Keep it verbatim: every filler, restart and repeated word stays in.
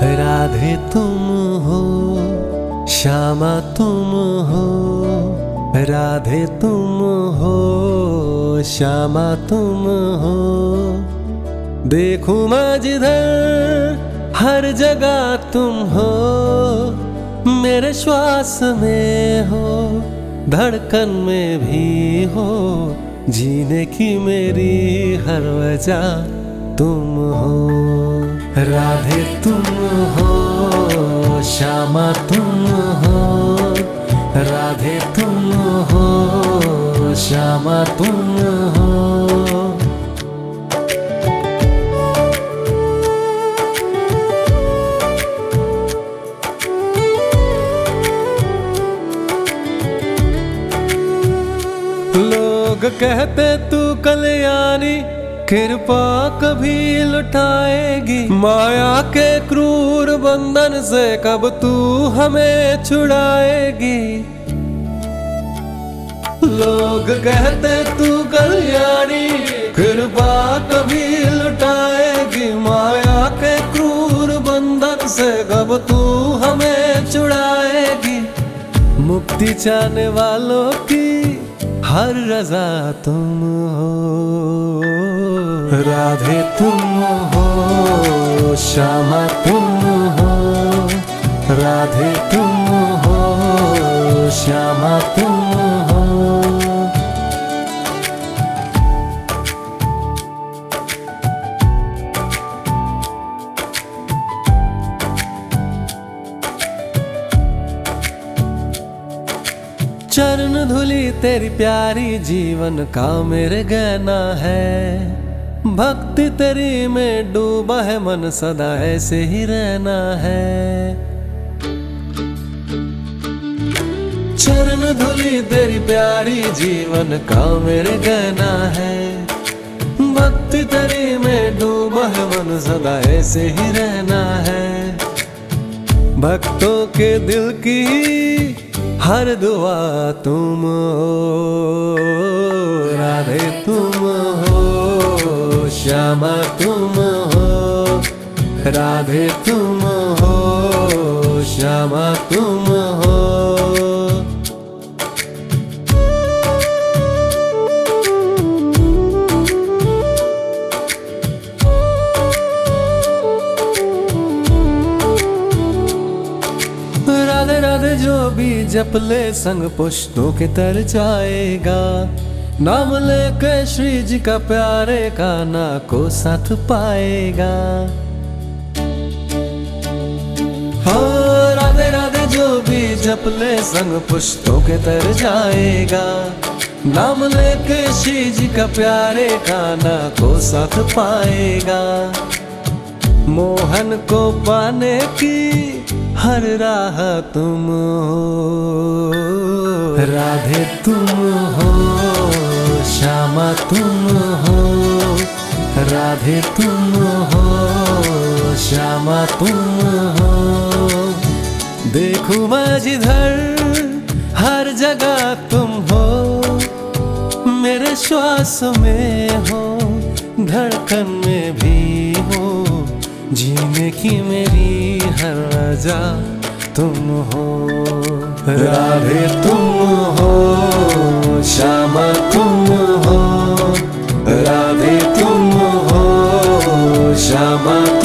राधे तुम हो, श्यामा तुम हो, राधे तुम हो, श्यामा तुम हो। देखूं मैं जिधर हर जगह तुम हो, मेरे श्वास में हो, धड़कन में भी हो, जीने की मेरी हर वजह तुम हो। राधे तुम हो, श्यामा तुम हो, राधे तुम हो, श्यामा तुम हो। लोग कहते तू कल्याणी, कृपा कभी लुटाएगी, माया के क्रूर बंधन से कब तू हमें छुड़ाएगी। लोग कहते तू कल्याणी, कृपा कभी लुटाएगी, माया के क्रूर बंधन से कब तू हमें छुड़ाएगी। मुक्ति चाहने वालों की हर रजा तुम हो। राधे तुम हो, श्यामा तुम हो, राधे तुम हो, श्यामा तुम हो। चरण धूली तेरी प्यारी जीवन का मेरे गहना है, भक्ति तेरी में डूबा है मन सदा ऐसे ही रहना है। चरण धूली तेरी प्यारी जीवन का मेरे गहना है, भक्ति तेरी में डूबा है मन सदा ऐसे ही रहना है। भक्तों के दिल की हर दुआ तुम हो। राधे तुम हो, श्यामा तुम हो, राधे तुम हो, श्यामा तुम हो। राधे राधे जो भी जप ले संग पुष्पों के तर जाएगा, नाम लेके श्री जी का प्यारे का ना को साथ पाएगा। हाँ राधे राधे जो भी जप ले संग पुष्पों के तर जाएगा, नाम लेके श्री जी का प्यारे का ना को साथ पाएगा। मोहन को पाने की हर राह तुम हो। राधे तुम हो, श्यामा तुम हो, राधे तुम हो, श्यामा तुम हो। देखूं मैं जिधर हर जगह तुम हो, मेरे श्वास में हो, धड़कन में भी हो, जीने की मेरी हर वजह तुम हो। राधे तुम हो, श्यामा तुम हो, राधे तुम हो, श्यामा